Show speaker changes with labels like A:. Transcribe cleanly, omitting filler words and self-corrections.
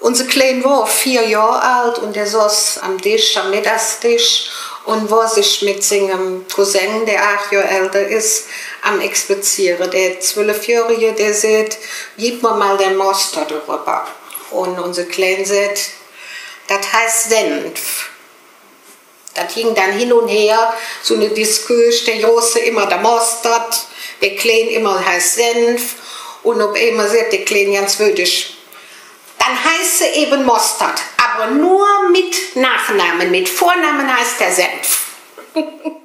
A: Unser Klein war 4 Jahre alt und der saß am Tisch, am Mittagstisch und war sich mit seinem Cousin, der 8 Jahre älter ist, am Explizieren. Der 12-Jährige, der sagt, gib mir mal den Mustard rüber. Und unser Klein sagt, das heißt Senf. Das ging dann hin und her, so eine Diskurs, der Große immer der Mustard, der Klein immer heißt Senf. Und ob immer sagt der Klein ganz würdig, dann heißt sie eben Mustard, aber nur mit Nachnamen, mit Vornamen heißt der Senf.